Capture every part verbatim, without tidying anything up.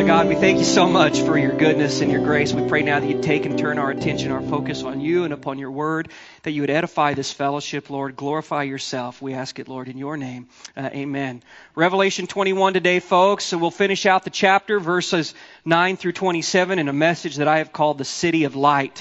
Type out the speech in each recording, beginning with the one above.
God, we thank you so much for your goodness and your grace. We pray now that you'd take and turn our attention, our focus on you and upon your word, that you would edify this fellowship, Lord. Glorify yourself. We ask it, Lord, in your name. Uh, amen. Revelation twenty-one today, folks. So we'll finish out the chapter, verses nine through twenty-seven, in a message that I have called the City of Light.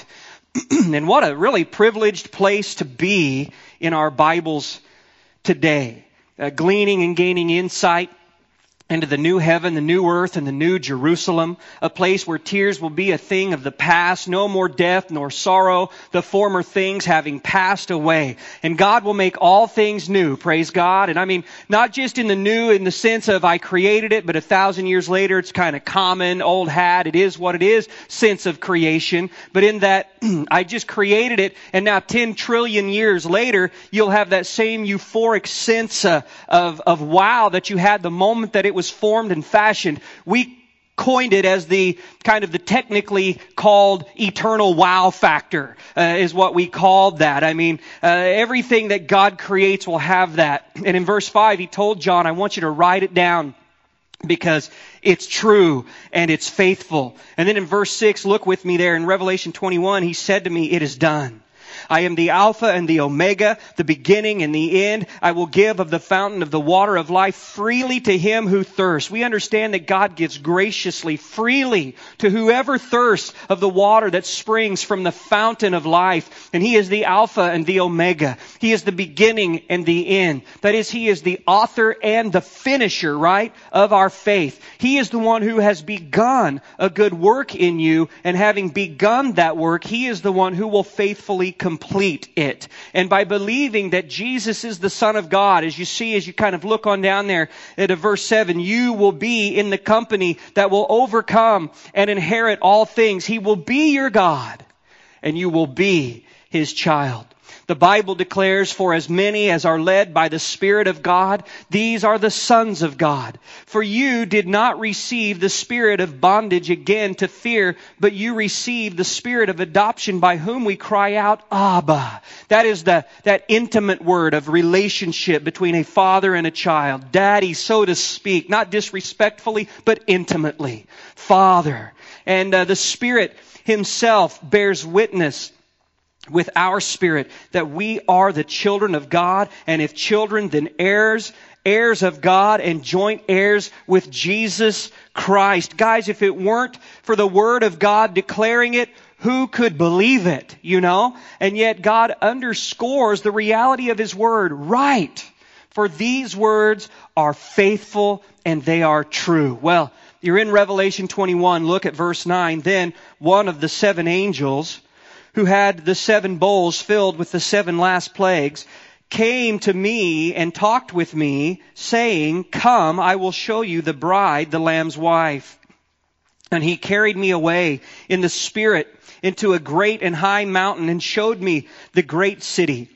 And what a really privileged place to be in our Bibles today. Uh, gleaning and gaining insight into the new heaven, the new earth, and the new Jerusalem, a place where tears will be a thing of the past, no more death nor sorrow, the former things having passed away. And God will make all things new, praise God. And I mean, not just in the new in the sense of I created it, but a thousand years later it's kind of common, old hat, it is what it is, sense of creation. But in that, I just created it, and now ten trillion years later, you'll have that same euphoric sense uh, of, of wow that you had the moment that it was formed and fashioned. We coined it as the kind of the technically called eternal wow factor uh, is what we called that. I mean, uh, everything that God creates will have that. And in verse five, he told John, I want you to write it down because it's true and it's faithful. And then in verse six, look with me there in Revelation twenty-one, he said to me, it is done. I am the Alpha and the Omega, the beginning and the end. I will give of the fountain of the water of life freely to him who thirsts. We understand that God gives graciously, freely to whoever thirsts of the water that springs from the fountain of life. And he is the Alpha and the Omega. He is the beginning and the end. That is, he is the author and the finisher, right, of our faith. He is the one who has begun a good work in you, and having begun that work, he is the one who will faithfully complete complete it. And by believing that Jesus is the Son of God, as you see, as you kind of look on down there at verse seven, you will be in the company that will overcome and inherit all things. He will be your God, and you will be his child. The Bible declares, for as many as are led by the Spirit of God, these are the sons of God. For you did not receive the spirit of bondage again to fear, but you received the spirit of adoption, by whom we cry out, Abba. That is the, that intimate word of relationship between a father and a child. Daddy, so to speak, not disrespectfully, but intimately. Father. And uh, the Spirit himself bears witness with our spirit that we are the children of God, and if children, then heirs, heirs of God, and joint heirs with Jesus Christ. Guys, if it weren't for the Word of God declaring it, who could believe it, you know? And yet God underscores the reality of His Word. Right. For these words are faithful and they are true. Well, you're in Revelation twenty-one. Look at verse nine. Then one of the seven angels, who had the seven bowls filled with the seven last plagues, came to me and talked with me, saying, come, I will show you the bride, the Lamb's wife. And he carried me away in the Spirit into a great and high mountain, and showed me the great city,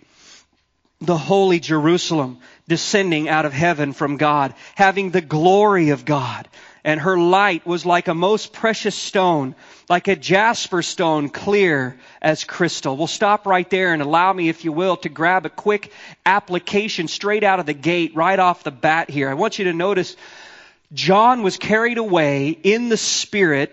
the holy Jerusalem, descending out of heaven from God, having the glory of God. And her light was like a most precious stone, like a jasper stone, clear as crystal. We'll stop right there and allow me, if you will, to grab a quick application straight out of the gate, right off the bat here. I want you to notice John was carried away in the Spirit,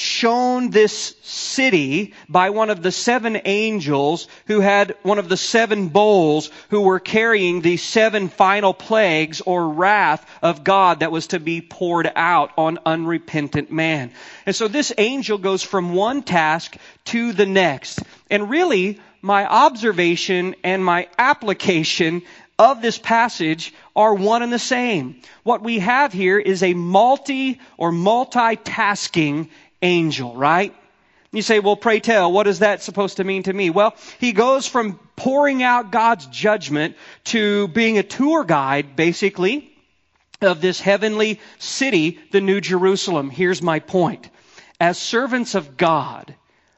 shown this city by one of the seven angels who had one of the seven bowls, who were carrying the seven final plagues or wrath of God that was to be poured out on unrepentant man. And so this angel goes from one task to the next. And really, my observation and my application of this passage are one and the same. What we have here is a multi or multitasking angel, right? You say, well, pray tell, what is that supposed to mean to me? Well, he goes from pouring out God's judgment to being a tour guide, basically, of this heavenly city, the New Jerusalem. Here's my point. As servants of God,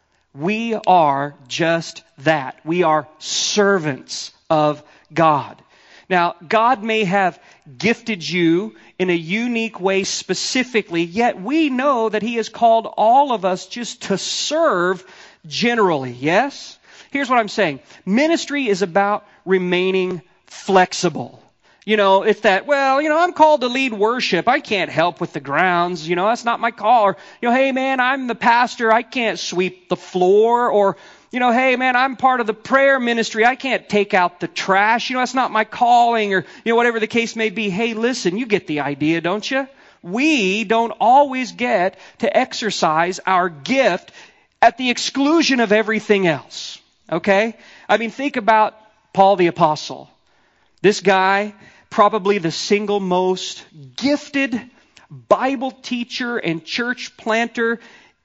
we are just that. We are servants of God. Now, God may have gifted you in a unique way specifically, yet we know that He has called all of us just to serve generally, yes? Here's what I'm saying. Ministry is about remaining flexible. You know, it's that, well, you know, I'm called to lead worship. I can't help with the grounds. You know, that's not my call. Or, you know, hey, man, I'm the pastor. I can't sweep the floor. Or, you know, hey, man, I'm part of the prayer ministry. I can't take out the trash. You know, that's not my calling. Or, you know, whatever the case may be. Hey, listen, you get the idea, don't you? We don't always get to exercise our gift at the exclusion of everything else. Okay? I mean, think about Paul the Apostle. This guy, probably the single most gifted Bible teacher and church planter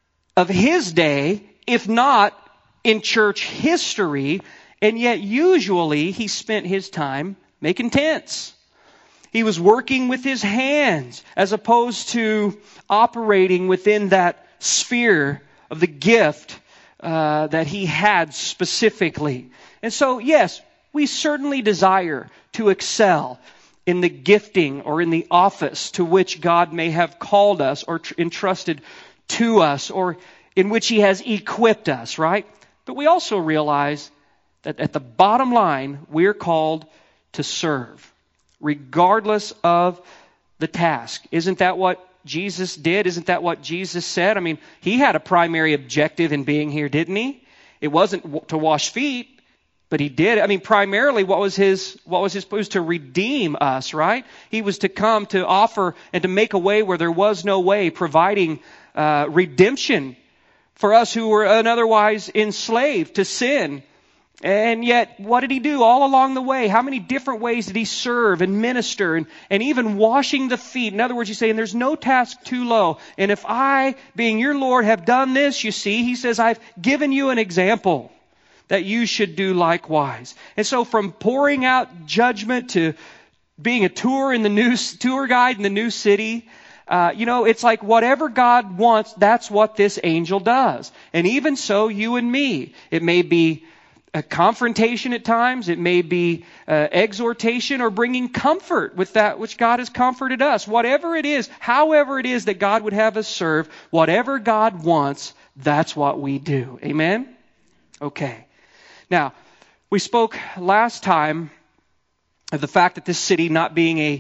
of his day, if not in church history, and yet usually he spent his time making tents. He was working with his hands as opposed to operating within that sphere of the gift uh, that he had specifically. And so, yes, we certainly desire to excel in the gifting or in the office to which God may have called us or tr- entrusted to us or in which He has equipped us, right? But we also realize that at the bottom line, we're called to serve, regardless of the task. Isn't that what Jesus did? Isn't that what Jesus said? I mean, He had a primary objective in being here, didn't He? It wasn't w- to wash feet. But He did. I mean, primarily, what was his? What was his? It was to redeem us, right? He was to come to offer and to make a way where there was no way, providing uh, redemption for us who were otherwise enslaved to sin. And yet, what did He do all along the way? How many different ways did He serve and minister and, and even washing the feet? In other words, He's saying there's no task too low. And if I, being your Lord, have done this, you see, He says, I've given you an example that you should do likewise. And so from pouring out judgment to being a tour in the new tour guide in the new city, uh, you know, it's like whatever God wants, that's what this angel does. And even so, you and me. It may be a confrontation at times. It may be uh, exhortation or bringing comfort with that which God has comforted us. Whatever it is, however it is that God would have us serve, whatever God wants, that's what we do. Amen? Okay. Now, we spoke last time of the fact that this city not being a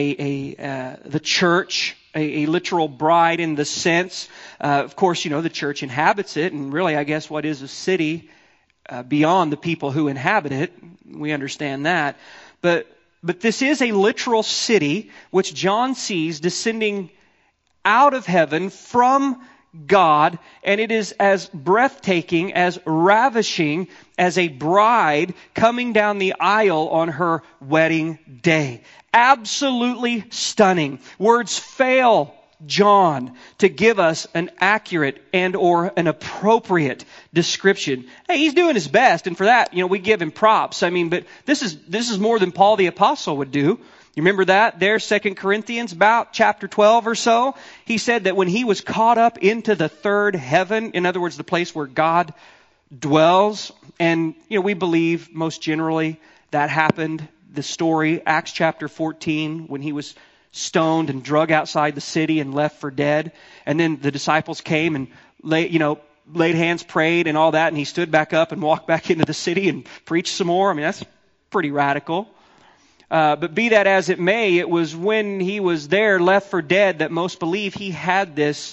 a, a uh, the church, a, a literal bride in the sense. Uh, of course, you know, the church inhabits it, and really, I guess, what is a city uh, beyond the people who inhabit it? We understand that. But but this is a literal city which John sees descending out of heaven from God, and it is as breathtaking, as ravishing as a bride coming down the aisle on her wedding day. Absolutely stunning. Words fail John to give us an accurate and or an appropriate description. Hey, he's doing his best, and for that, you know, we give him props. I mean, but this is this is more than Paul the Apostle would do. You remember that there, Second Corinthians, about chapter twelve or so? He said that when he was caught up into the third heaven, in other words, the place where God dwells, and, you know, we believe most generally that happened, the story, Acts chapter fourteen, when he was stoned and drug outside the city and left for dead. And then the disciples came and, lay, you know, laid hands, prayed and all that, and he stood back up and walked back into the city and preached some more. I mean, that's pretty radical. Uh, but be that as it may, it was when he was there, left for dead, that most believe he had this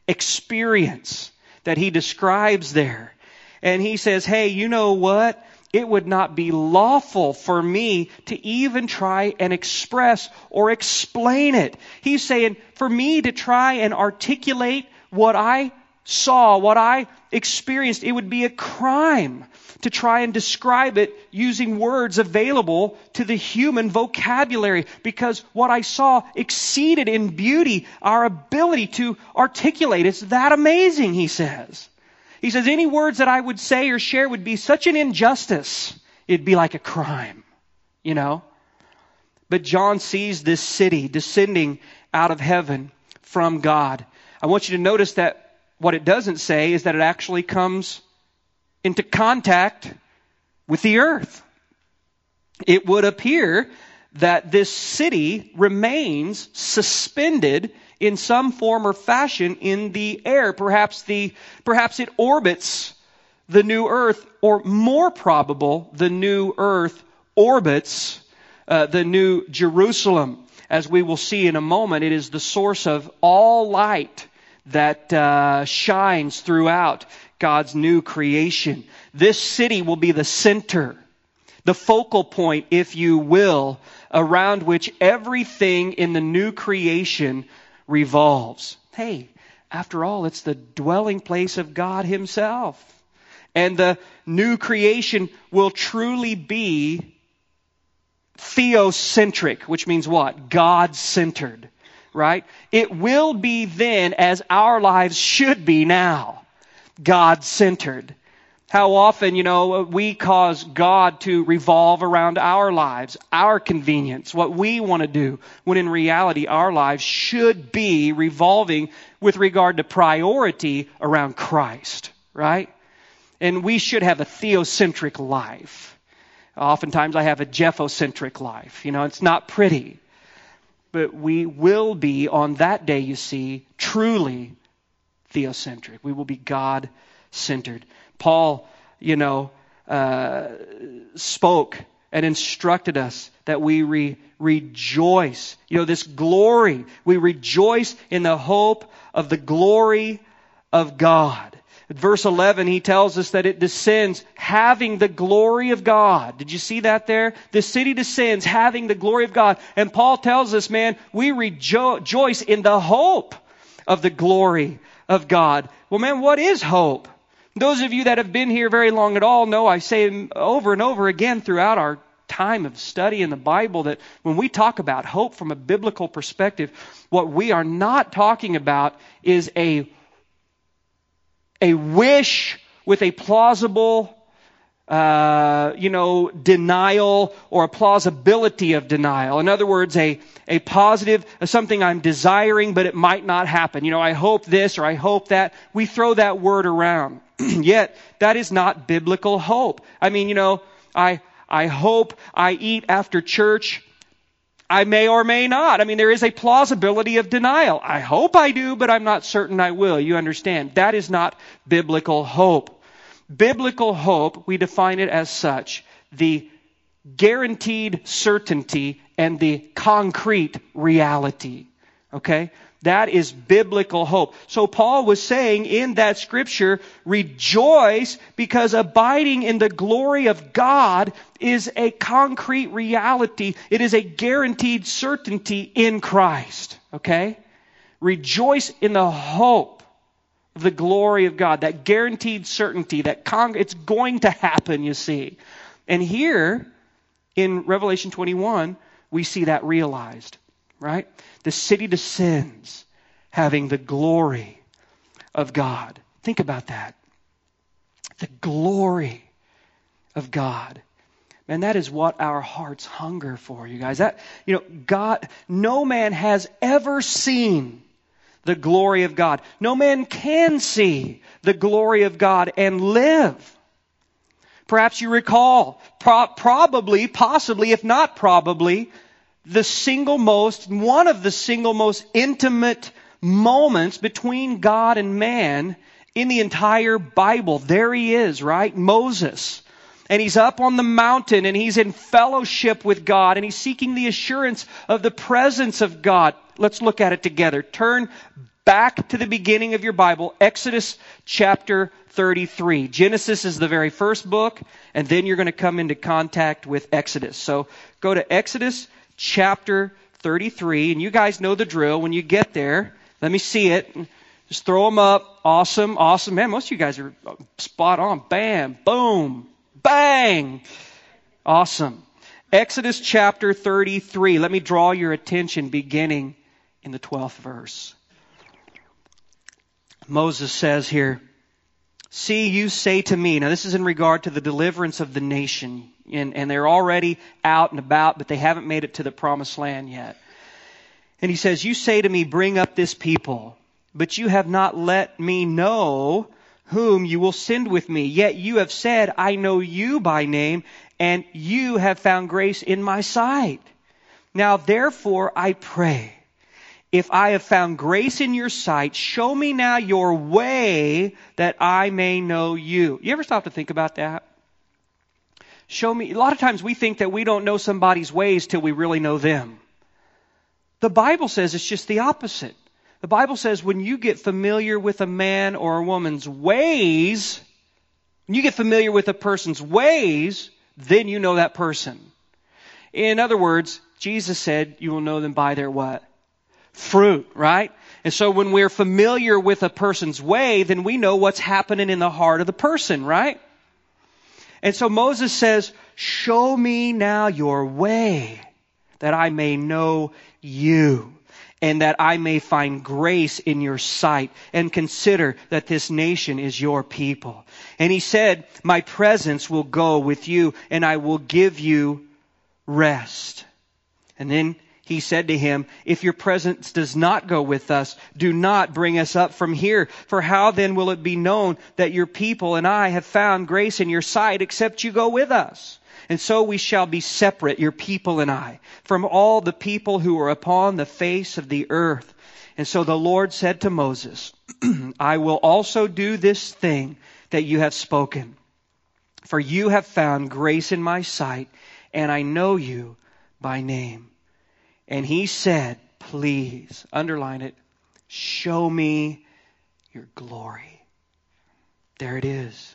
experience that he describes there. And he says, hey, you know what? It would not be lawful for me to even try and express or explain it. He's saying, for me to try and articulate what I saw, what I experienced, it would be a crime to try and describe it using words available to the human vocabulary, because what I saw exceeded in beauty our ability to articulate. It's that amazing, he says. He says any words that I would say or share would be such an injustice. It'd be like a crime, you know. But John sees this city descending out of heaven from God. I want you to notice that what it doesn't say is that it actually comes into contact with the earth. It would appear that this city remains suspended in some form or fashion in the air. Perhaps the perhaps it orbits the new earth, or more probable, the new earth orbits uh, the New Jerusalem. As we will see in a moment, it is the source of all light that uh, shines throughout God's new creation. This city will be the center, the focal point, if you will, around which everything in the new creation revolves. Hey, after all, it's the dwelling place of God Himself. And the new creation will truly be theocentric, which means what? God-centered, right? It will be then, as our lives should be now, God-centered. How often, you know, we cause God to revolve around our lives, our convenience, what we want to do, when in reality our lives should be revolving with regard to priority around Christ, right? And we should have a theocentric life. Oftentimes I have a Jephocentric life. You know, it's not pretty. But we will be, on that day, you see, truly theocentric. We will be God-centered. Paul, you know, uh, spoke and instructed us that we re- rejoice. You know, this glory. We rejoice in the hope of the glory of God. Verse eleven, he tells us that it descends having the glory of God. Did you see that there? The city descends having the glory of God. And Paul tells us, man, we rejoice in the hope of the glory of God. Well, man, what is hope? Those of you that have been here very long at all know I say over and over again throughout our time of study in the Bible that when we talk about hope from a biblical perspective, what we are not talking about is a A wish with a plausible, uh, you know, denial or a plausibility of denial. In other words, a, a positive, something I'm desiring, but it might not happen. You know, I hope this or I hope that. We throw that word around. Yet, that is not biblical hope. I mean, you know, I I hope I eat after church. I may or may not. I mean, there is a plausibility of denial. I hope I do, but I'm not certain I will. You understand? That is not biblical hope. Biblical hope, we define it as such, the guaranteed certainty and the concrete reality. Okay? That is biblical hope. So Paul was saying in that scripture, rejoice because abiding in the glory of God is a concrete reality. It is a guaranteed certainty in Christ. Okay? Rejoice in the hope of the glory of God. That guaranteed certainty. That con- it's going to happen, you see. And here in Revelation twenty-one, we see that realized. Right? The city descends having the glory of God. Think about that. The glory of God. Man, that is what our hearts hunger for, you guys. That, you know, God, no man has ever seen the glory of God. No man can see the glory of God and live. Perhaps you recall, pro- probably, possibly, if not probably, the single most, one of the single most intimate moments between God and man in the entire Bible. There he is, right? Moses. And he's up on the mountain and he's in fellowship with God and he's seeking the assurance of the presence of God. Let's look at it together. Turn back to the beginning of your Bible, Exodus chapter thirty-three. Genesis is the very first book, and then you're going to come into contact with Exodus. So go to Exodus chapter thirty-three, and you guys know the drill. When you get there, let me see it. Just throw them up. Awesome, awesome. Man, most of you guys are spot on. Bam, boom, bang. Awesome. Exodus chapter thirty-three. Let me draw your attention beginning in the twelfth verse. Moses says here, "See, you say to me," now this is in regard to the deliverance of the nation. And, and they're already out and about, but they haven't made it to the promised land yet. And he says, "You say to me, bring up this people, but you have not let me know whom you will send with me. Yet you have said, I know you by name, and you have found grace in my sight. Now therefore I pray, if I have found grace in your sight, show me now your way that I may know you." You ever stop to think about that? Show me. A lot of times we think that we don't know somebody's ways till we really know them. The Bible says it's just the opposite. The Bible says when you get familiar with a man or a woman's ways, when you get familiar with a person's ways, then you know that person. In other words, Jesus said you will know them by their what? Fruit, right? And so when we're familiar with a person's way, then we know what's happening in the heart of the person, right? And so Moses says, show me now your way, that I may know you, and that I may find grace in your sight, and consider that this nation is your people. And he said, my presence will go with you, and I will give you rest. And then he said to him, if your presence does not go with us, do not bring us up from here. For how then will it be known that your people and I have found grace in your sight, except you go with us? And so we shall be separate, your people and I, from all the people who are upon the face of the earth. And so the Lord said to Moses, I will also do this thing that you have spoken. For you have found grace in my sight, and I know you by name. And he said, please, underline it, show me your glory. There it is.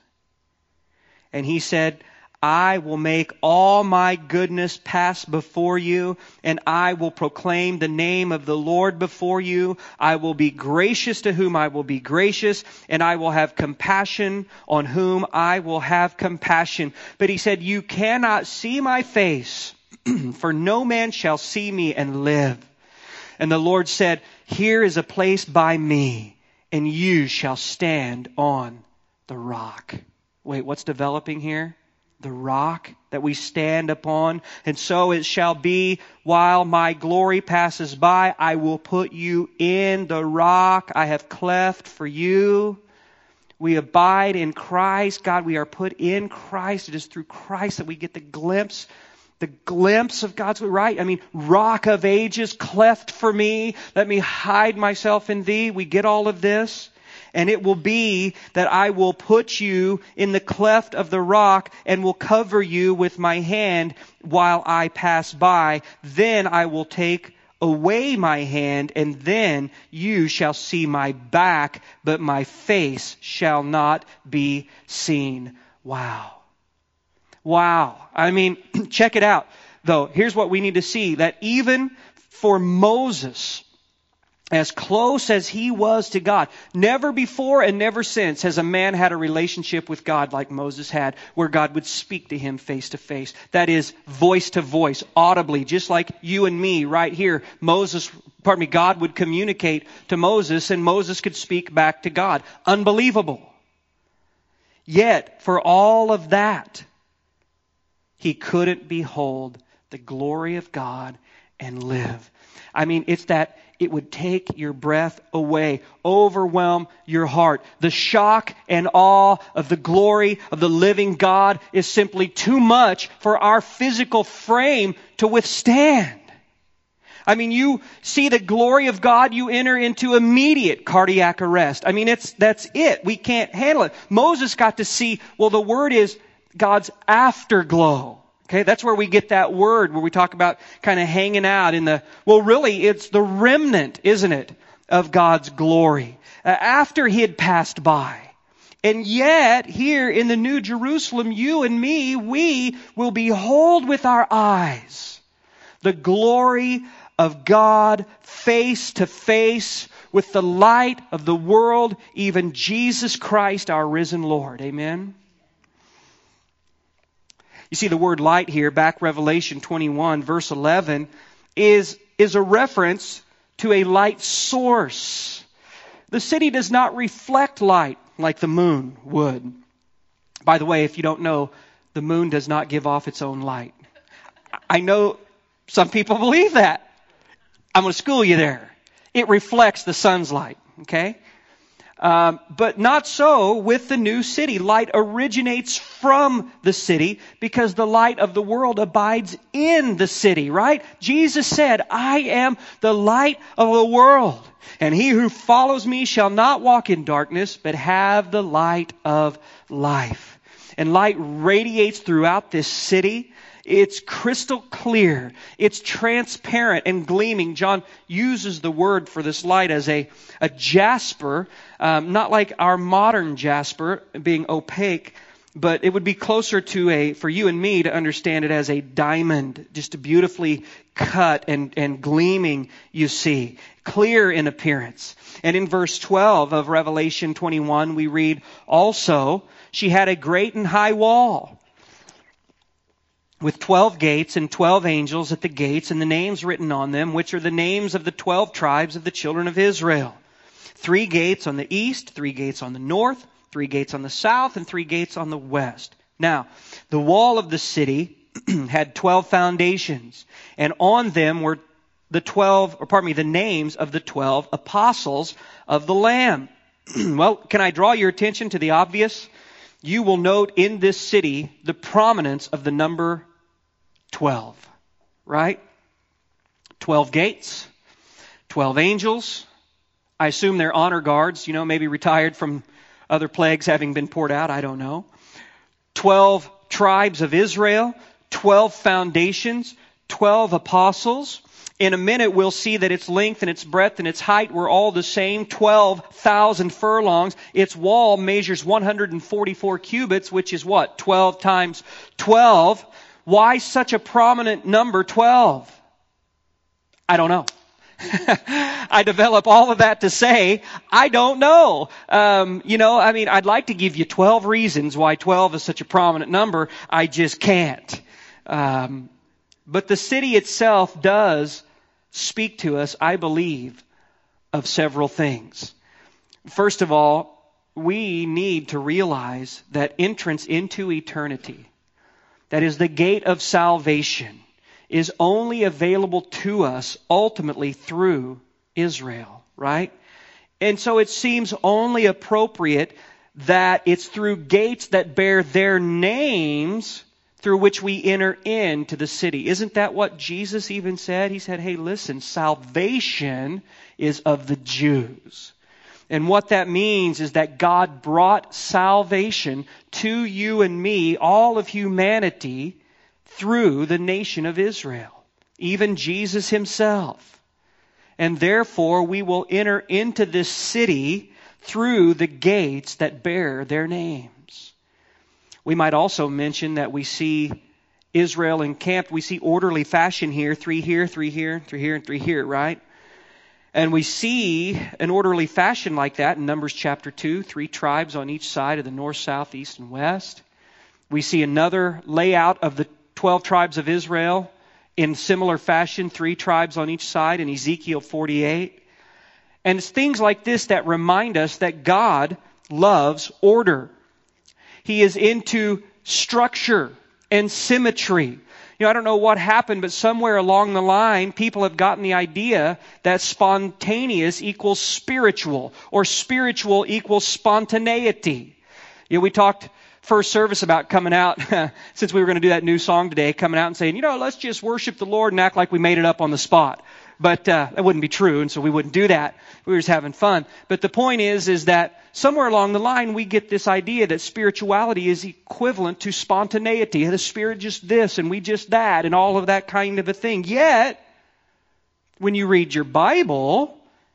And he said, I will make all my goodness pass before you, and I will proclaim the name of the Lord before you. I will be gracious to whom I will be gracious, and I will have compassion on whom I will have compassion. But he said, you cannot see my face, for no man shall see me and live. And the Lord said, here is a place by me, and you shall stand on the rock. Wait, what's developing here? The rock that we stand upon. And so it shall be, while my glory passes by, I will put you in the rock I have cleft for you. We abide in Christ. God, we are put in Christ. It is through Christ that we get the glimpse The glimpse of God's way, right? I mean, rock of ages, cleft for me. Let me hide myself in thee. We get all of this. And it will be that I will put you in the cleft of the rock and will cover you with my hand while I pass by. Then I will take away my hand, and then you shall see my back, but my face shall not be seen. Wow. Wow. I mean, check it out. Though, here's what we need to see. That even for Moses, as close as he was to God, never before and never since has a man had a relationship with God like Moses had, where God would speak to him face to face. That is, voice to voice, audibly, just like you and me right here. Moses, pardon me, God would communicate to Moses, and Moses could speak back to God. Unbelievable. Yet, for all of that, he couldn't behold the glory of God and live. I mean, it's that it would take your breath away, overwhelm your heart. The shock and awe of the glory of the living God is simply too much for our physical frame to withstand. I mean, you see the glory of God, you enter into immediate cardiac arrest. I mean, it's that's it. We can't handle it. Moses got to see, well, the word is God's afterglow. Okay, that's where we get that word where we talk about kind of hanging out in the, well, really, it's the remnant, isn't it, of God's glory uh, after he had passed by. And yet, here in the New Jerusalem, you and me, we will behold with our eyes the glory of God face to face with the light of the world, even Jesus Christ, our risen Lord. Amen. You see the word light here, back Revelation twenty-one, verse eleven, is, is a reference to a light source. The city does not reflect light like the moon would. By the way, if you don't know, the moon does not give off its own light. I know some people believe that. I'm going to school you there. It reflects the sun's light, okay? Um, but not so with the new city. Light originates from the city because the light of the world abides in the city, right? Jesus said, I am the light of the world, and he who follows me shall not walk in darkness, but have the light of life. and light radiates throughout this city. It's crystal clear. It's transparent and gleaming. John uses the word for this light as a, a jasper, um, not like our modern jasper being opaque, but it would be closer to a, for you and me to understand it as a diamond, just a beautifully cut and, and gleaming, you see, clear in appearance. And in verse twelve of Revelation twenty-one, we read, also, she had a great and high wall, with twelve gates and twelve angels at the gates, and the names written on them, which are the names of the twelve tribes of the children of Israel. Three gates on the east, three gates on the north, three gates on the south, and three gates on the west. Now, the wall of the city had twelve foundations, and on them were the twelve, or pardon me, the names of the twelve apostles of the Lamb. Well, can I draw your attention to the obvious? You will note in this city the prominence of the number twelve, right? twelve gates, twelve angels. I assume they're honor guards, you know, maybe retired from other plagues having been poured out, I don't know. twelve tribes of Israel, twelve foundations, twelve apostles. In a minute, we'll see that its length and its breadth and its height were all the same, twelve thousand furlongs. Its wall measures one hundred forty-four cubits, which is what? twelve times twelve. Why such a prominent number, twelve? I don't know. I develop all of that to say, I don't know. Um, you know, I mean, I'd like to give you twelve reasons why twelve is such a prominent number. I just can't. Um, but the city itself does speak to us, I believe, of several things. First of all, we need to realize that entrance into eternity, that is the gate of salvation, is only available to us ultimately through Israel, right? And so it seems only appropriate that it's through gates that bear their names through which we enter into the city. Isn't that what Jesus even said? He said, hey, listen, salvation is of the Jews. And what that means is that God brought salvation to you and me, all of humanity, through the nation of Israel, even Jesus himself. And therefore, we will enter into this city through the gates that bear their names. We might also mention that we see Israel encamped. We see orderly fashion here, three here, three here, three here, and three here, right? And we see an orderly fashion like that in Numbers chapter two, three tribes on each side of the north, south, east, and west. We see another layout of the twelve tribes of Israel in similar fashion, three tribes on each side in Ezekiel forty-eight. And it's things like this that remind us that God loves order. He is into structure and symmetry. You know, I don't know what happened, but somewhere along the line, people have gotten the idea that spontaneous equals spiritual, or spiritual equals spontaneity. You know, we talked first service about coming out, since we were going to do that new song today, coming out and saying, you know, let's just worship the Lord and act like we made it up on the spot. But uh, that wouldn't be true, and so we wouldn't do that. We were just having fun. But the point is, is that somewhere along the line, we get this idea that spirituality is equivalent to spontaneity. The Spirit just this, and we just that, and all of that kind of a thing. Yet, when you read your Bible,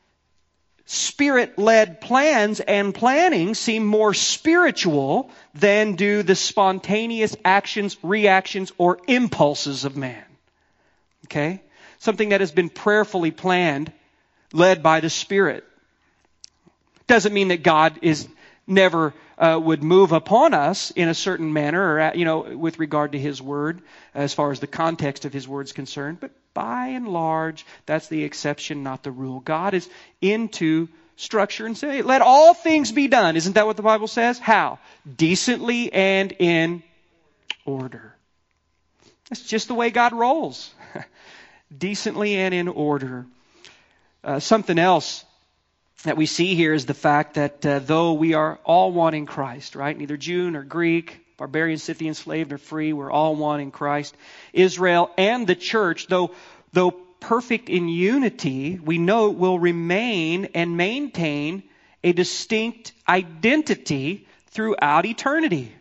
Spirit-led plans and planning seem more spiritual than do the spontaneous actions, reactions, or impulses of man. Okay? Something that has been prayerfully planned, led by the Spirit. Doesn't mean that God is never uh, would move upon us in a certain manner, or you know, with regard to His Word, as far as the context of His Word is concerned. But by and large, that's the exception, not the rule. God is into structure and say, let all things be done. Isn't that what the Bible says? How? Decently and in order. That's just the way God rolls. Decently and in order. Uh, something else that we see here is the fact that uh, though we are all one in Christ, right? Neither Jew nor Greek, barbarian, Scythian, slave nor free, we're all one in Christ. Israel and the church, though though perfect in unity, we know will remain and maintain a distinct identity throughout eternity.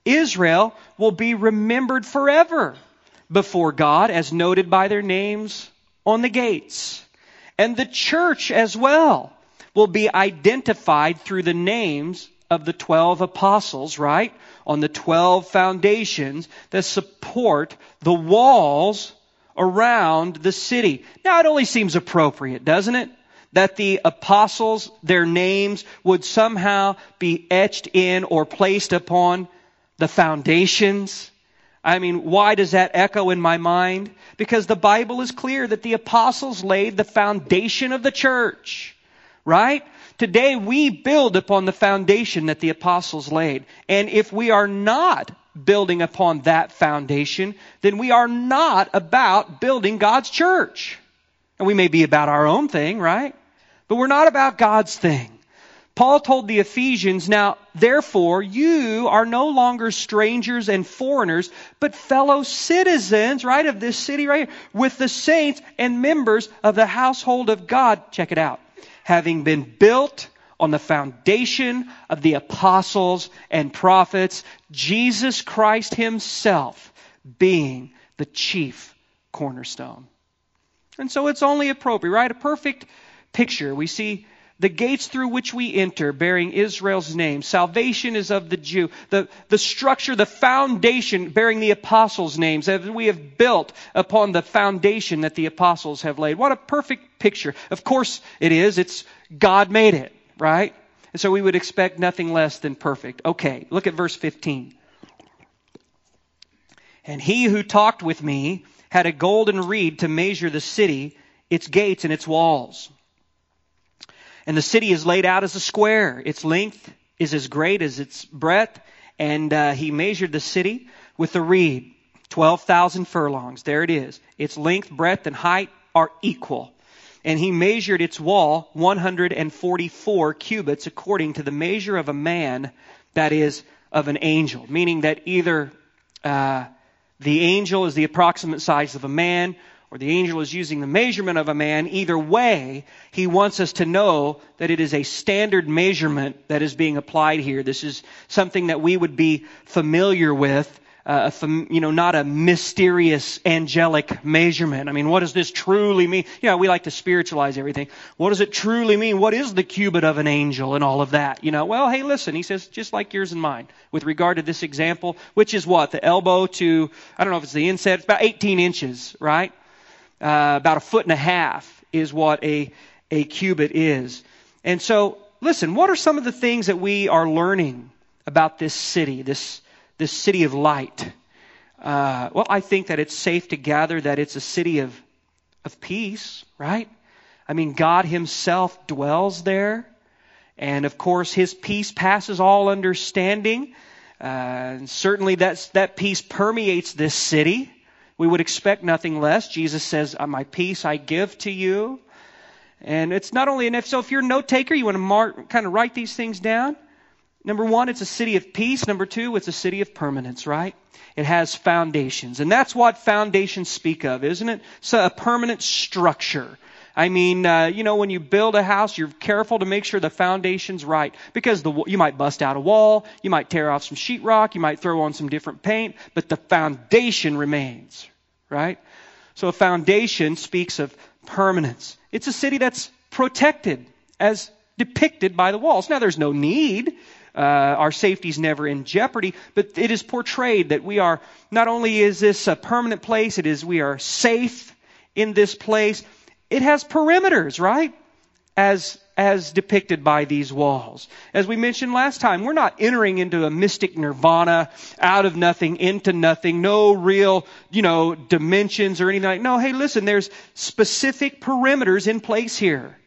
Israel will be remembered forever before God, as noted by their names on the gates. And the church as well will be identified through the names of the twelve apostles, right? On the twelve foundations that support the walls around the city. Now, it only seems appropriate, doesn't it? That the apostles, their names would somehow be etched in or placed upon the foundations. I mean, why does that echo in my mind? Because the Bible is clear that the apostles laid the foundation of the church, right? Today we build upon the foundation that the apostles laid. And if we are not building upon that foundation, then we are not about building God's church. And we may be about our own thing, right? But we're not about God's thing. Paul told the Ephesians, now, therefore, you are no longer strangers and foreigners, but fellow citizens, right, of this city right here, with the saints and members of the household of God. Check it out. Having been built on the foundation of the apostles and prophets, Jesus Christ Himself being the chief cornerstone. And so it's only appropriate, right? A perfect picture. We see the gates through which we enter bearing Israel's name. Salvation is of the Jew. The, the structure, the foundation bearing the apostles' names that we have built upon the foundation that the apostles have laid. What a perfect picture. Of course it is. It's God made it, right? And so we would expect nothing less than perfect. Okay, look at verse fifteen. And he who talked with me had a golden reed to measure the city, its gates and its walls. And the city is laid out as a square. Its length is as great as its breadth. And uh, he measured the city with a reed, twelve thousand furlongs. There it is. Its length, breadth, and height are equal. And he measured its wall one hundred forty-four cubits according to the measure of a man, that is, of an angel. Meaning that either uh, the angel is the approximate size of a man, or the angel is using the measurement of a man. Either way, he wants us to know that it is a standard measurement that is being applied here. This is something that we would be familiar with, uh, fam- you know, not a mysterious angelic measurement. I mean, what does this truly mean? You know, we like to spiritualize everything. What does it truly mean? What is the cubit of an angel and all of that? You know, well, hey, listen, he says, just like yours and mine. With regard to this example, which is what? The elbow to, I don't know if it's the inset, it's about eighteen inches, right? Uh, about a foot and a half is what a, a cubit is. And so, listen, what are some of the things that we are learning about this city, this, this city of light? Uh, well, I think that it's safe to gather that it's a city of, of peace, right? I mean, God Himself dwells there. And of course, His peace passes all understanding. Uh, and certainly that's, that peace permeates this city. We would expect nothing less. Jesus says, my peace I give to you. And it's not only enough. So if you're a note taker, you want to mark, kind of write these things down. Number one, it's a city of peace. Number two, it's a city of permanence, right? It has foundations. And that's what foundations speak of, isn't it? So a permanent structure. I mean, uh, you know, when you build a house, you're careful to make sure the foundation's right. Because the, you might bust out a wall, you might tear off some sheetrock, you might throw on some different paint, but the foundation remains, right? So a foundation speaks of permanence. It's a city that's protected as depicted by the walls. Now, there's no need. Uh, our safety's never in jeopardy, but it is portrayed that we are, not only is this a permanent place, it is we are safe in this place. It has perimeters, right? As, as depicted by these walls. As we mentioned last time, we're not entering into a mystic nirvana, out of nothing, into nothing, no real, you know, dimensions or anything like that. No, hey, listen, there's specific perimeters in place here.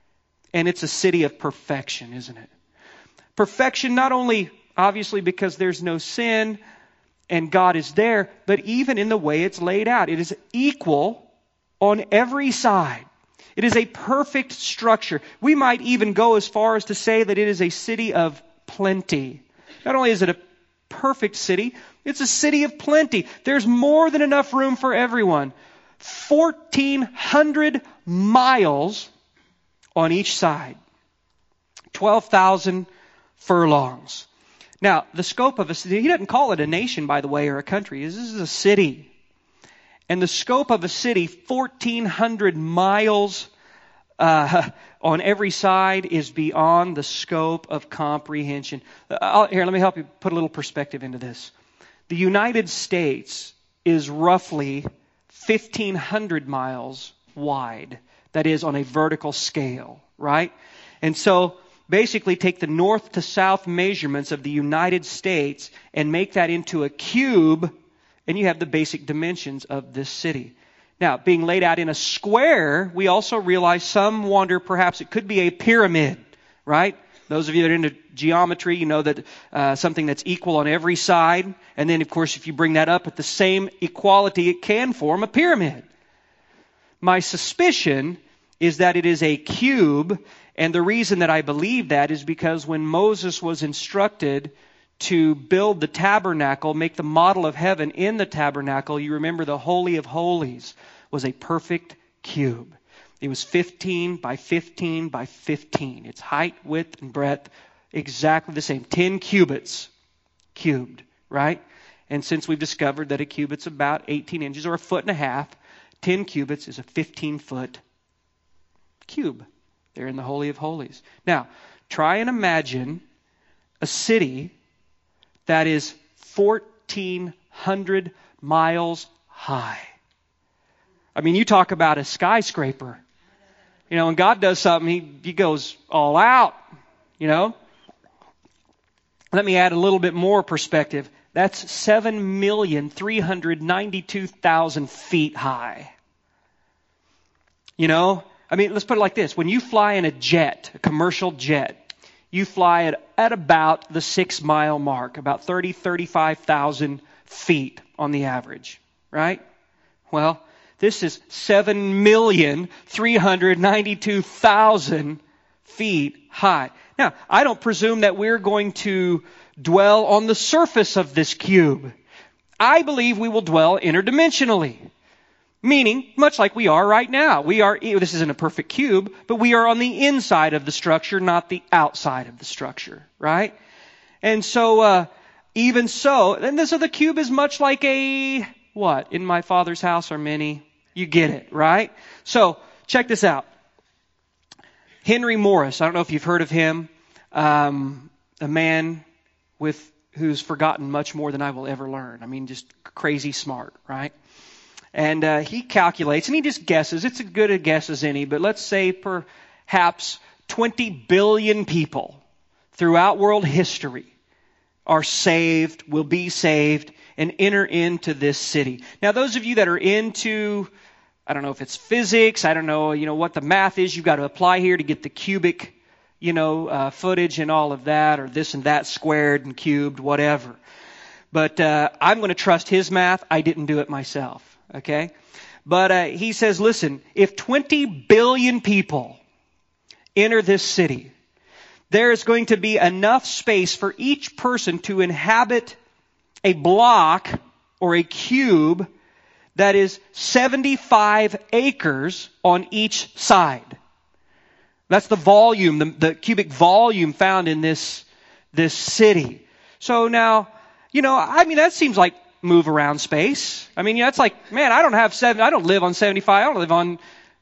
And it's a city of perfection, isn't it? Perfection not only, obviously, because there's no sin and God is there, but even in the way it's laid out. It is equal on every side. It is a perfect structure. We might even go as far as to say that it is a city of plenty. Not only is it a perfect city, it's a city of plenty. There's more than enough room for everyone. fourteen hundred miles on each side. twelve thousand furlongs. Now, the scope of a city, he doesn't call it a nation, by the way, or a country. This is a city. And the scope of a city, fourteen hundred miles uh, on every side, is beyond the scope of comprehension. I'll, here, let me help you put a little perspective into this. The United States is roughly fifteen hundred miles wide. That is on a vertical scale, right? And so basically take the north to south measurements of the United States and make that into a cube, and you have the basic dimensions of this city. Now, being laid out in a square, we also realize some wonder perhaps it could be a pyramid, right? Those of you that are into geometry, you know that uh, something that's equal on every side. And then, of course, if you bring that up at the same equality, it can form a pyramid. My suspicion is that it is a cube. And the reason that I believe that is because when Moses was instructed to build the tabernacle, make the model of heaven in the tabernacle, you remember the Holy of Holies was a perfect cube. It was fifteen by fifteen by fifteen. Its height, width, and breadth exactly the same. Ten cubits cubed, right? And since we've discovered that a cubit's about eighteen inches or a foot and a half, ten cubits is a fifteen-foot cube. They're in the Holy of Holies. Now, try and imagine a city that is fourteen hundred miles high. I mean, you talk about a skyscraper. You know, when God does something, He, he goes all out, you know. Let me add a little bit more perspective. That's seven million three hundred ninety-two thousand feet high. You know, I mean, let's put it like this. When you fly in a jet, a commercial jet, you fly at, at about the six-mile mark, about thirty, thirty-five thousand feet on the average, right? Well, this is seven million three hundred ninety-two thousand feet high. Now, I don't presume that we're going to dwell on the surface of this cube. I believe we will dwell interdimensionally. Meaning, much like we are right now. We are, this isn't a perfect cube, but we are on the inside of the structure, not the outside of the structure, right? And so, uh, even so, and so the cube is much like a, what? In my Father's house are many. You get it, right? So, check this out. Henry Morris, I don't know if you've heard of him, um, a man with who's forgotten much more than I will ever learn. I mean, just crazy smart, right? And uh, he calculates, and he just guesses. It's as good a guess as any, but let's say perhaps twenty billion people throughout world history are saved, will be saved, and enter into this city. Now, those of you that are into, I don't know if it's physics, I don't know, you know, what the math is you've got to apply here to get the cubic, you know, uh, footage and all of that, or this and that squared and cubed, whatever. But uh, I'm going to trust his math. I didn't do it myself. Okay? But uh, he says, listen, if twenty billion people enter this city, there is going to be enough space for each person to inhabit a block or a cube that is seventy-five acres on each side. That's the volume, the, the cubic volume found in this, this city. So now, you know, I mean, that seems like move around space. I mean, yeah, it's like, man, I don't have seven, I don't live on seventy-five, I don't live on,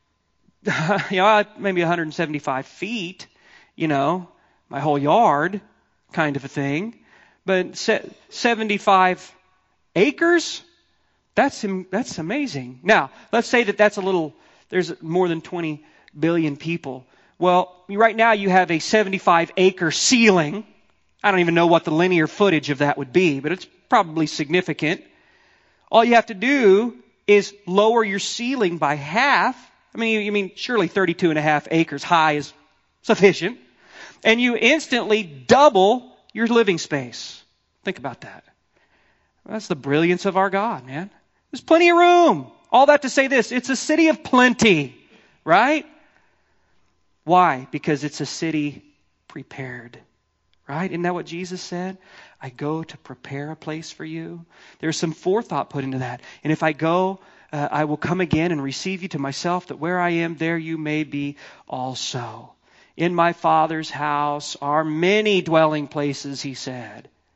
you know, maybe one hundred seventy-five feet, you know, my whole yard kind of a thing. But seventy-five acres, that's, that's amazing. Now, let's say that that's a little, there's more than twenty billion people. Well, right now you have a seventy-five acre ceiling. I don't even know what the linear footage of that would be, but it's probably significant. All you have to do is lower your ceiling by half. I mean, you, you mean surely thirty-two and a half acres high is sufficient. And you instantly double your living space. Think about that. That's the brilliance of our God, man. There's plenty of room. All that to say this, it's a city of plenty, right? Why? Because it's a city prepared. Right? Isn't that what Jesus said? I go to prepare a place for you. There's some forethought put into that. And if I go, uh, I will come again and receive you to myself, that where I am, there you may be also. In my Father's house are many dwelling places, he said.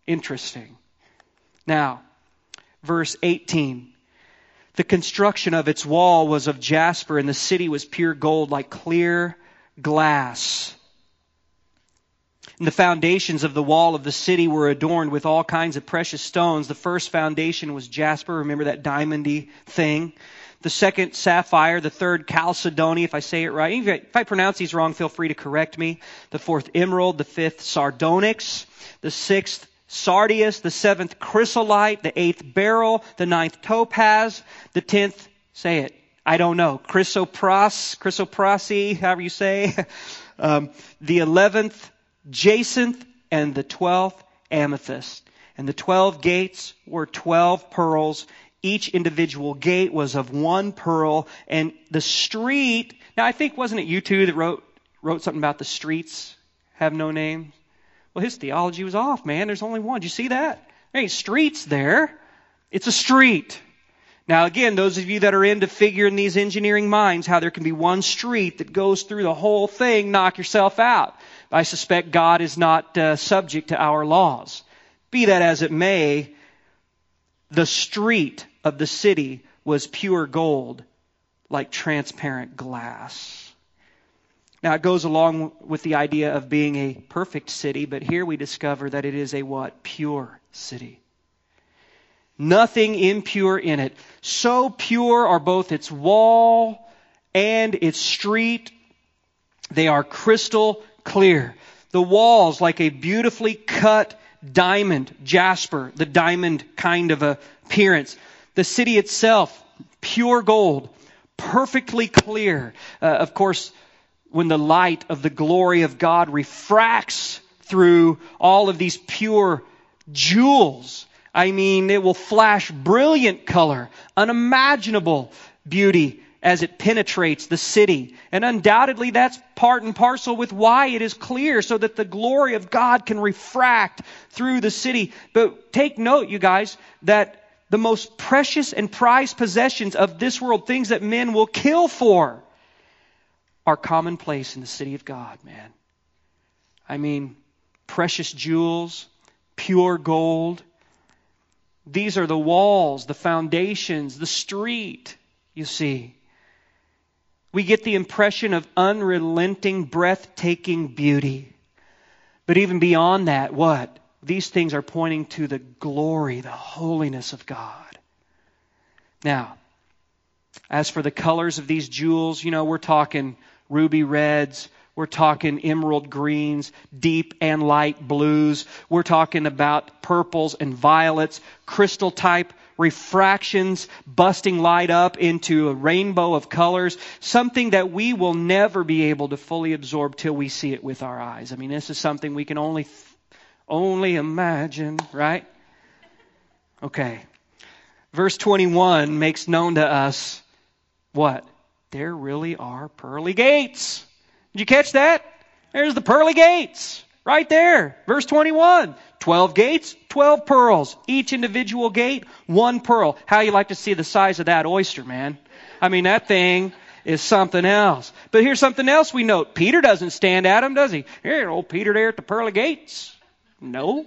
Interesting. Now, verse eighteen. The construction of its wall was of jasper, and the city was pure gold, like clear glass. And the foundations of the wall of the city were adorned with all kinds of precious stones. The first foundation was jasper. Remember that diamondy thing? The second, sapphire. The third, chalcedony, if I say it right. If I pronounce these wrong, feel free to correct me. The fourth, emerald. The fifth, sardonyx. The sixth, sardius. The seventh, chrysolite. The eighth, beryl. The ninth, topaz. The tenth, say it, I don't know, chrysopras, chrysoprasi, however you say. um, the eleventh, jacinth, and the twelfth, amethyst. And the twelve gates were twelve pearls. Each individual gate was of one pearl. And the street, now I think, wasn't it you two that wrote wrote something about the streets have no name? Well, his theology was off, man. There's only one. Did you see that? There ain't streets there. It's a street. Now, again, those of you that are into figuring these engineering minds, how there can be one street that goes through the whole thing, knock yourself out. I suspect God is not uh, subject to our laws. Be that as it may, the street of the city was pure gold, like transparent glass. Now, it goes along with the idea of being a perfect city, but here we discover that it is a what? Pure city. Nothing impure in it. So pure are both its wall and its street. They are crystal clear. The walls like a beautifully cut diamond, jasper, the diamond kind of appearance. The city itself, pure gold, perfectly clear. Uh, of course, when the light of the glory of God refracts through all of these pure jewels, I mean, it will flash brilliant color, unimaginable beauty as it penetrates the city. And undoubtedly that's part and parcel with why it is clear, so that the glory of God can refract through the city. But take note, you guys, that the most precious and prized possessions of this world, things that men will kill for, are commonplace in the city of God, man. I mean, precious jewels, pure gold. These are the walls, the foundations, the street, you see. We get the impression of unrelenting, breathtaking beauty. But even beyond that, what? These things are pointing to the glory, the holiness of God. Now, as for the colors of these jewels, you know, we're talking ruby reds, we're talking emerald greens, deep and light blues. We're talking about purples and violets, crystal type refractions, busting light up into a rainbow of colors, something that we will never be able to fully absorb till we see it with our eyes. I mean, this is something we can only, only imagine, right? Okay. Verse twenty-one makes known to us what? There really are pearly gates. Did you catch that? There's the pearly gates. Right there. Verse twenty-one. Twelve gates, twelve pearls. Each individual gate, one pearl. How you like to see the size of that oyster, man? I mean, that thing is something else. But here's something else we note. Peter doesn't stand at him, does he? Here, old Peter there at the pearly gates. No.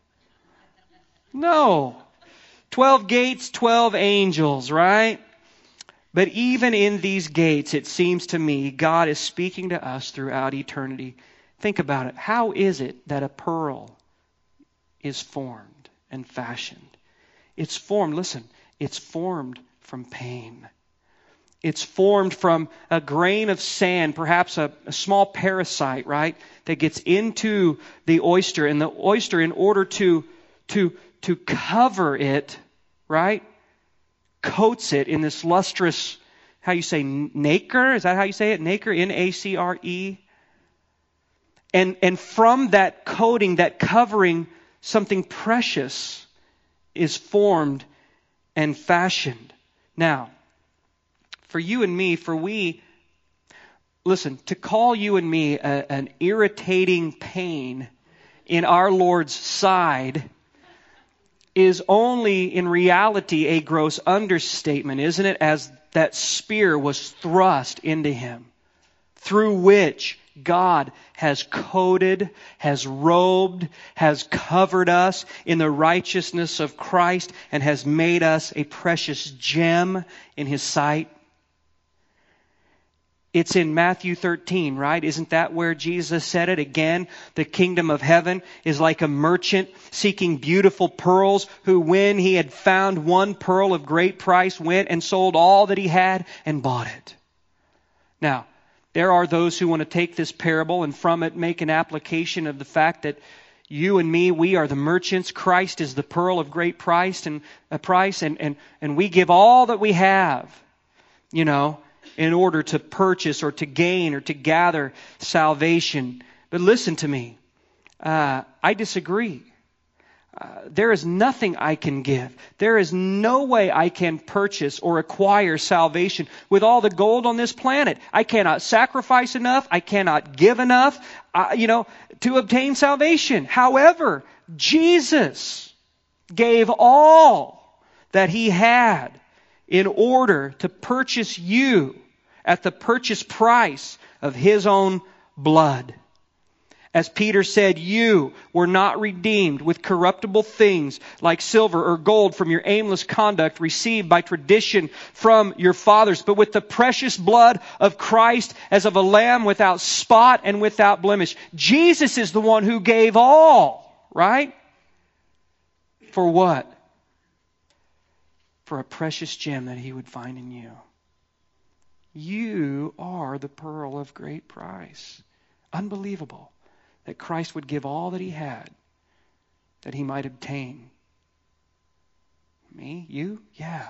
No. Twelve gates, twelve angels, right? But even in these gates, it seems to me, God is speaking to us throughout eternity. Think about it. How is it that a pearl is formed and fashioned? It's formed, listen, it's formed from pain. It's formed from a grain of sand, perhaps a, a small parasite, right, that gets into the oyster. And the oyster, in order to, to, to cover it, right, coats it in this lustrous, how you say, nacre? Is that how you say it? Nacre, N A C R E. And, and from that coating, that covering, something precious is formed and fashioned. Now, for you and me, for we, listen, to call you and me a, an irritating pain in our Lord's side is only in reality a gross understatement, isn't it? As that spear was thrust into him. through which God has coated, has robed, has covered us in the righteousness of Christ and has made us a precious gem in His sight. It's in Matthew thirteen, right? Isn't that where Jesus said it? Again, the kingdom of heaven is like a merchant seeking beautiful pearls who, when he had found one pearl of great price, went and sold all that he had and bought it. Now, there are those who want to take this parable and from it make an application of the fact that you and me, we are the merchants. Christ is the pearl of great price and a price, and, and, and we give all that we have, you know, in order to purchase or to gain or to gather salvation. But listen to me. Uh, I disagree. Uh, there is nothing I can give. There is no way I can purchase or acquire salvation with all the gold on this planet. I cannot sacrifice enough. I cannot give enough, uh, you know, to obtain salvation. However, Jesus gave all that He had in order to purchase you at the purchase price of His own blood. As Peter said, you were not redeemed with corruptible things like silver or gold from your aimless conduct received by tradition from your fathers, but with the precious blood of Christ as of a lamb without spot and without blemish. Jesus is the one who gave all, right? For what? For a precious gem that He would find in you. You are the pearl of great price. Unbelievable that Christ would give all that He had that He might obtain. Me? You? Yeah.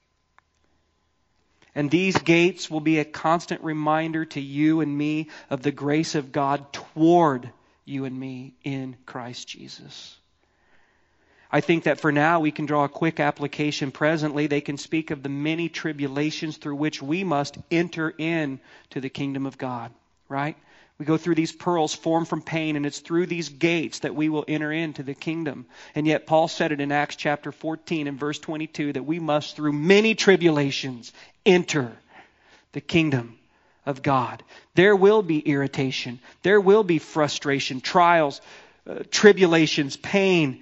And these gates will be a constant reminder to you and me of the grace of God toward you and me in Christ Jesus. I think that for now we can draw a quick application. Presently, they can speak of the many tribulations through which we must enter into the kingdom of God. Right? We go through these pearls formed from pain, and it's through these gates that we will enter into the kingdom. And yet Paul said it in Acts chapter fourteen and verse twenty-two that we must, through many tribulations, enter the kingdom of God. There will be irritation. There will be frustration, trials, uh, tribulations, pain.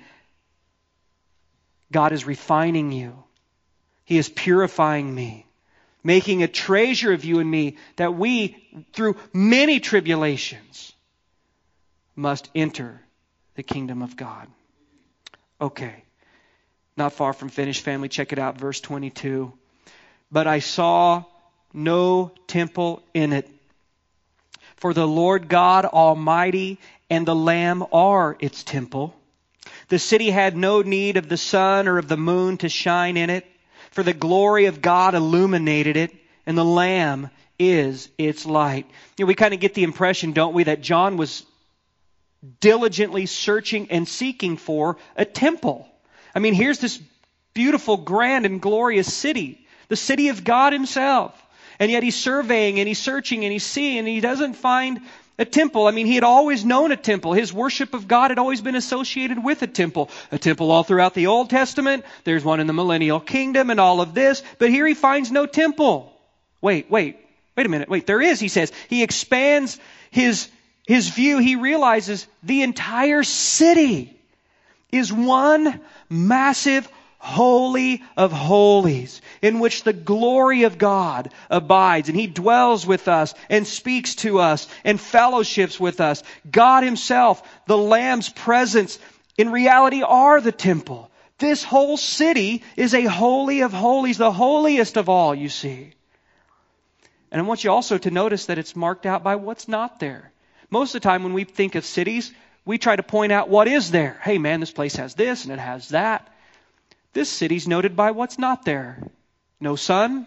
God is refining you. He is purifying me, making a treasure of you and me that we, through many tribulations, must enter the kingdom of God. Okay. Not far from finished, family. Check it out, verse twenty-two. But I saw no temple in it, for the Lord God Almighty and the Lamb are its temple. The city had no need of the sun or of the moon to shine in it, for the glory of God illuminated it, and the Lamb is its light. You know, we kind of get the impression, don't we, that John was diligently searching and seeking for a temple. I mean, here's this beautiful, grand, and glorious city, the city of God Himself. And yet He's surveying and He's searching and He's seeing and He doesn't find a temple. I mean, He had always known a temple. His worship of God had always been associated with a temple. A temple all throughout the Old Testament. There's one in the millennial kingdom and all of this. But here He finds no temple. Wait, wait, wait a minute. Wait, there is, he says. He expands his, his view. He realizes the entire city is one massive Holy of Holies, in which the glory of God abides, and He dwells with us and speaks to us and fellowships with us. God Himself, the Lamb's presence, in reality are the temple. This whole city is a Holy of Holies, the holiest of all, you see. And I want you also to notice that it's marked out by what's not there. Most of the time when we think of cities, we try to point out what is there. Hey man, this place has this and it has that. This city's noted by what's not there. No sun,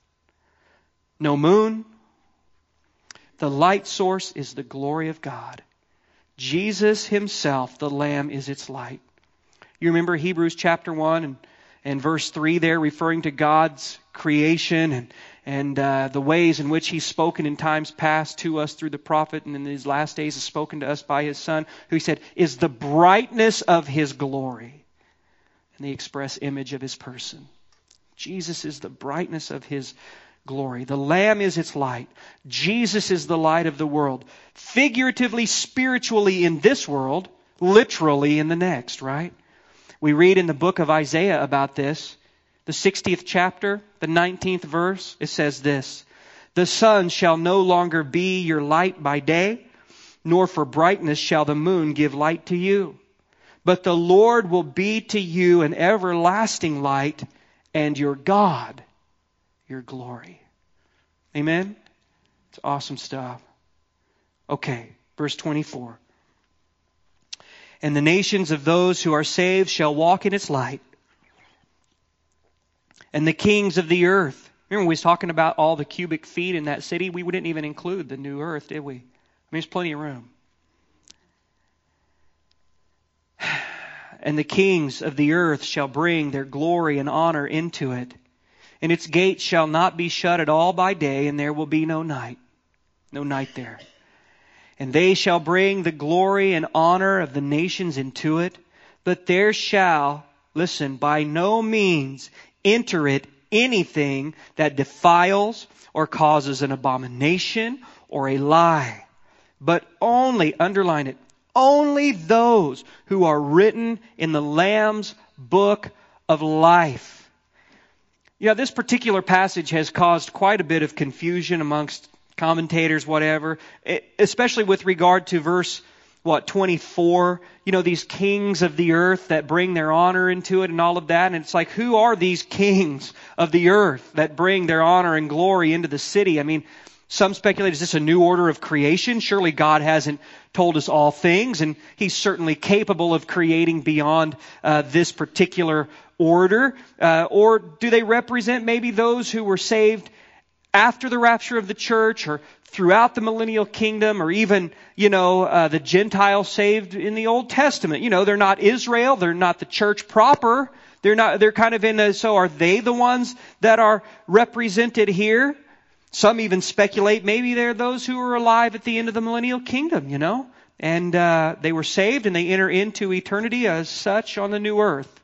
no moon. The light source is the glory of God. Jesus Himself, the Lamb, is its light. You remember Hebrews chapter one and, and verse three there, referring to God's creation and, and uh, the ways in which He's spoken in times past to us through the prophet, and in these last days has spoken to us by His Son, who He said is the brightness of His glory and the express image of His person. Jesus is the brightness of His glory. The Lamb is its light. Jesus is the light of the world. Figuratively, spiritually in this world, literally in the next, right? We read in the book of Isaiah about this. The sixtieth chapter, the nineteenth verse, it says this: "The sun shall no longer be your light by day, nor for brightness shall the moon give light to you. But the Lord will be to you an everlasting light, and your God, your glory." Amen? It's awesome stuff. Okay, verse twenty-four. "And the nations of those who are saved shall walk in its light. And the kings of the earth." Remember when we was talking about all the cubic feet in that city? We didn't even include the new earth, did we? I mean, there's plenty of room. "And the kings of the earth shall bring their glory and honor into it. And its gates shall not be shut at all by day, and there will be no night." No night there. "And they shall bring the glory and honor of the nations into it. But there shall," listen, "by no means enter it anything that defiles or causes an abomination or a lie. But only," underline it, "only those who are written in the Lamb's book of life." Yeah, this particular passage has caused quite a bit of confusion amongst commentators, whatever, especially with regard to verse, what, twenty-four. You know, these kings of the earth that bring their honor into it and all of that. And it's like, who are these kings of the earth that bring their honor and glory into the city? I mean, some speculate, is this a new order of creation? Surely God hasn't told us all things, and He's certainly capable of creating beyond uh, this particular order. Uh, or do they represent maybe those who were saved after the rapture of the church, or throughout the millennial kingdom, or even, you know, uh, the Gentiles saved in the Old Testament? You know, they're not Israel, they're not the church proper. They're not, they're kind of in a, so are they the ones that are represented here? Some even speculate maybe they're those who were alive at the end of the millennial kingdom, you know, and uh, they were saved and they enter into eternity as such on the new earth.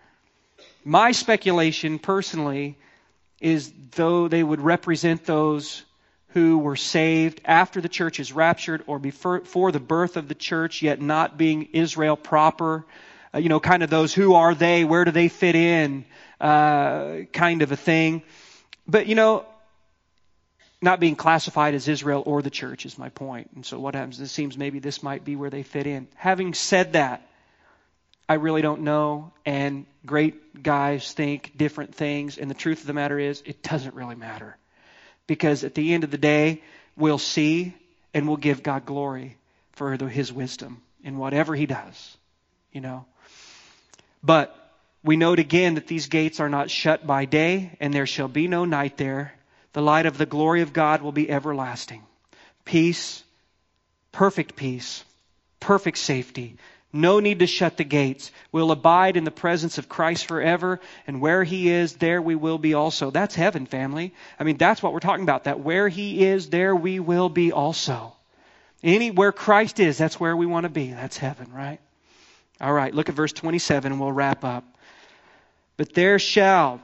My speculation personally is though they would represent those who were saved after the church is raptured or before the birth of the church, yet not being Israel proper. Uh, you know, kind of those, who are they? Where do they fit in? Uh, kind of a thing. But, you know, not being classified as Israel or the church is my point. And so what happens? It seems maybe this might be where they fit in. Having said that, I really don't know, and great guys think different things, and the truth of the matter is, it doesn't really matter. Because at the end of the day, we'll see, and we'll give God glory for His wisdom in whatever He does, you know. But we note again that these gates are not shut by day, and there shall be no night there. The light of the glory of God will be everlasting. Peace, perfect peace, perfect safety. No need to shut the gates. We'll abide in the presence of Christ forever, and where He is, there we will be also. That's heaven, family. I mean, that's what we're talking about. That where He is, there we will be also. Anywhere Christ is, that's where we want to be. That's heaven, right? All right, look at verse twenty-seven and we'll wrap up. "But there shall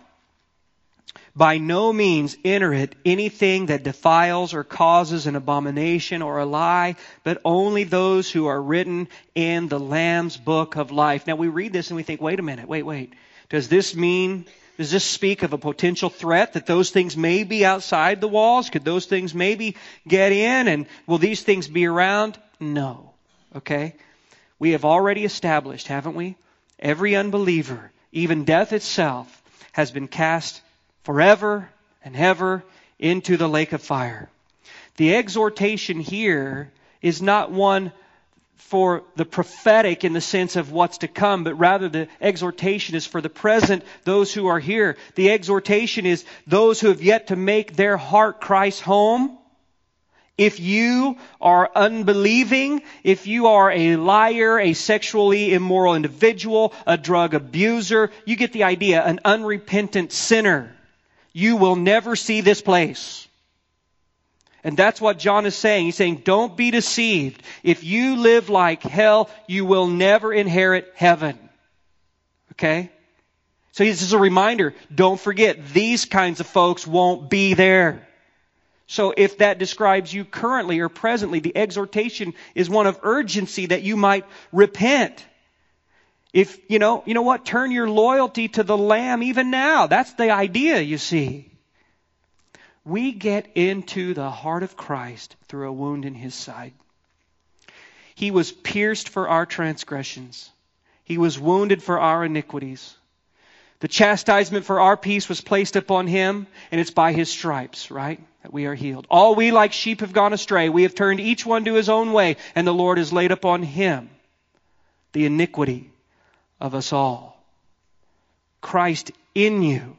by no means enter it anything that defiles or causes an abomination or a lie, but only those who are written in the Lamb's book of life." Now we read this and we think, wait a minute, wait, wait. Does this mean, does this speak of a potential threat that those things may be outside the walls? Could those things maybe get in? And will these things be around? No. Okay? We have already established, haven't we? Every unbeliever, even death itself, has been cast forever and ever into the lake of fire. The exhortation here is not one for the prophetic in the sense of what's to come, but rather the exhortation is for the present, those who are here. The exhortation is those who have yet to make their heart Christ's home. If you are unbelieving, if you are a liar, a sexually immoral individual, a drug abuser, you get the idea, an unrepentant sinner, you will never see this place. And that's what John is saying. He's saying, don't be deceived. If you live like hell, you will never inherit heaven. Okay? So this is a reminder, don't forget, these kinds of folks won't be there. So if that describes you currently or presently, the exhortation is one of urgency that you might repent. If, you know, you know what? Turn your loyalty to the Lamb even now. That's the idea, you see. We get into the heart of Christ through a wound in His side. He was pierced for our transgressions. He was wounded for our iniquities. The chastisement for our peace was placed upon Him, and it's by His stripes, right, that we are healed. All we like sheep have gone astray. We have turned each one to his own way, and the Lord has laid upon Him the iniquity of us all. Christ in you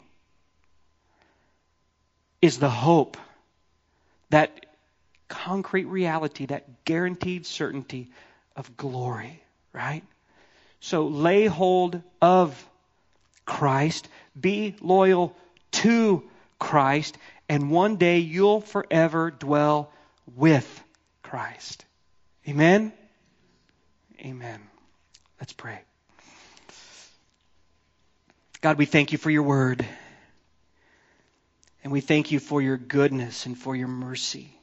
is the hope, that concrete reality, that guaranteed certainty of glory, right? So lay hold of Christ, be loyal to Christ, and one day you'll forever dwell with Christ. Amen? Amen. Let's pray. God, we thank You for Your word. And we thank You for Your goodness and for Your mercy.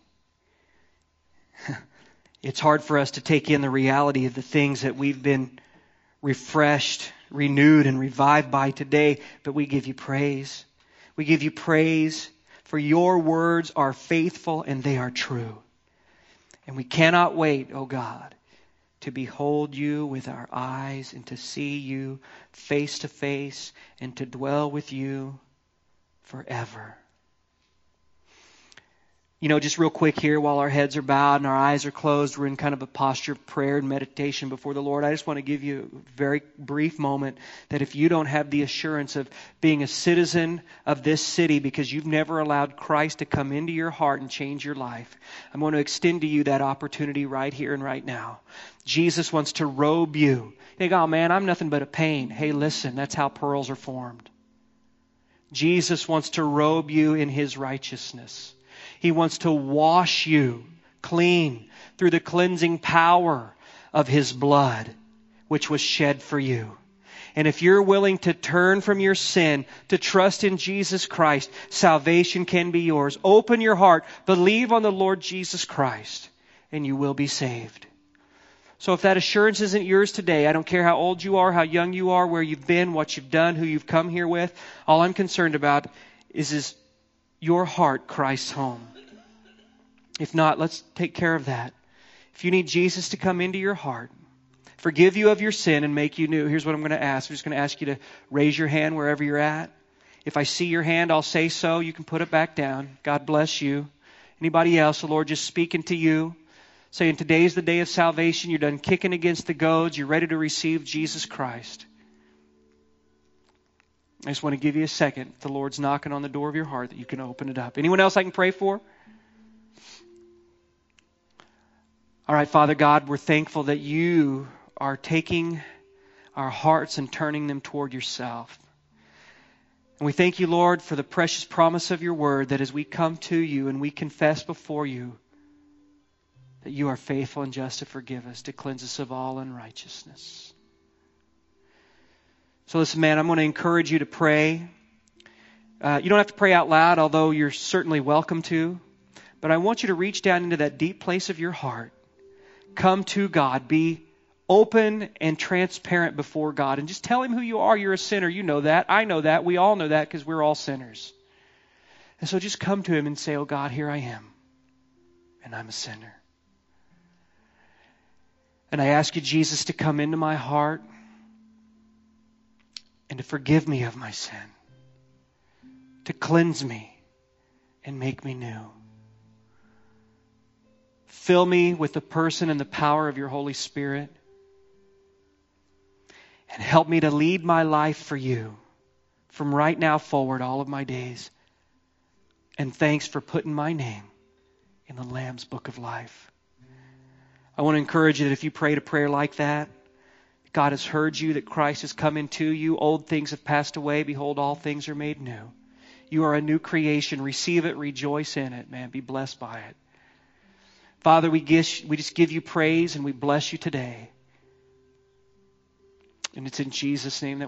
It's hard for us to take in the reality of the things that we've been refreshed, renewed, and revived by today, but we give You praise. We give You praise for Your words are faithful and they are true. And we cannot wait, oh God, to behold You with our eyes and to see You face to face and to dwell with You forever. You know, just real quick here, while our heads are bowed and our eyes are closed, we're in kind of a posture of prayer and meditation before the Lord. I just want to give you a very brief moment that if you don't have the assurance of being a citizen of this city because you've never allowed Christ to come into your heart and change your life, I'm going to extend to you that opportunity right here and right now. Jesus wants to robe you. You think, oh man, I'm nothing but a pain. Hey, listen, that's how pearls are formed. Jesus wants to robe you in His righteousness. He wants to wash you clean through the cleansing power of His blood, which was shed for you. And if you're willing to turn from your sin, to trust in Jesus Christ, salvation can be yours. Open your heart, believe on the Lord Jesus Christ, and you will be saved. So if that assurance isn't yours today, I don't care how old you are, how young you are, where you've been, what you've done, who you've come here with, all I'm concerned about is, is your heart Christ's home. If not, let's take care of that. If you need Jesus to come into your heart, forgive you of your sin and make you new, here's what I'm going to ask. I'm just going to ask you to raise your hand wherever you're at. If I see your hand, I'll say so. You can put it back down. God bless you. Anybody else, the Lord just speaking to you, saying today's the day of salvation. You're done kicking against the goads. You're ready to receive Jesus Christ. I just want to give you a second. If the Lord's knocking on the door of your heart, that you can open it up. Anyone else I can pray for? All right, Father God, we're thankful that You are taking our hearts and turning them toward Yourself. And we thank You, Lord, for the precious promise of Your word that as we come to You and we confess before You that You are faithful and just to forgive us, to cleanse us of all unrighteousness. So listen, man, I'm going to encourage you to pray. Uh, you don't have to pray out loud, although you're certainly welcome to. But I want you to reach down into that deep place of your heart. Come to God. Be open and transparent before God. And just tell Him who you are. You're a sinner. You know that. I know that. We all know that because we're all sinners. And so just come to Him and say, oh God, here I am. And I'm a sinner. And I ask You, Jesus, to come into my heart and to forgive me of my sin, to cleanse me and make me new. Fill me with the person and the power of Your Holy Spirit, and help me to lead my life for You from right now forward all of my days. And thanks for putting my name in the Lamb's Book of Life. I want to encourage you that if you prayed a prayer like that, God has heard you, that Christ has come into you. Old things have passed away. Behold, all things are made new. You are a new creation. Receive it. Rejoice in it, man. Be blessed by it. Father, we, give, we just give You praise and we bless You today. And it's in Jesus' name that